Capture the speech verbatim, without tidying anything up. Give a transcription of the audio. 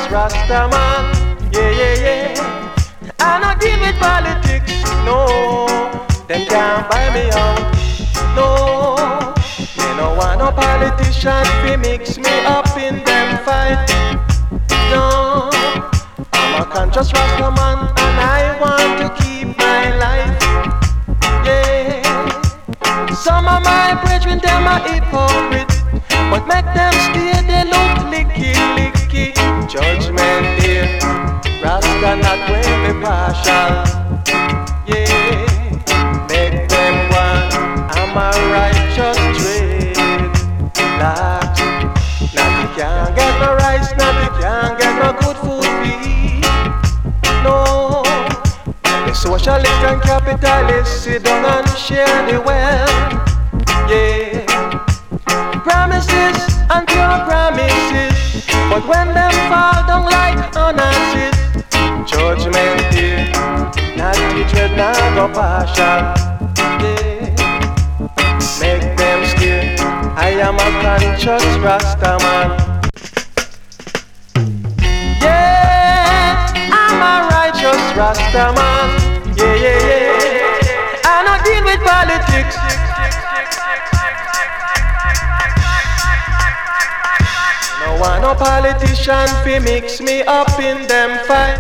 Rasta man, yeah, yeah, yeah. I not deal with politics, no. Them can't buy me out, no. Me no want no politician fi mix me up in them fight, no. I'm a conscious Rasta man and I want to keep my life, yeah. Some of my brethren them are hypocrite, but make them stay they look licky licky. Judgment day, Rasta not when me partial, yeah. Make them one, I'm a righteous trade. Lord, now they can't get no rice, now they can't get no good food to eat, no. The socialists and capitalists sit down and share the wealth, yeah. Promises and pure promises, but when them fall down like honestly, judgment day, not the dread, not go partial, yeah. Make them scared, I am a conscious Rasta man, yeah. I'm a righteous Rasta man, yeah, yeah, yeah. I don't deal with politics, no want no politician fi mix me up in them fight.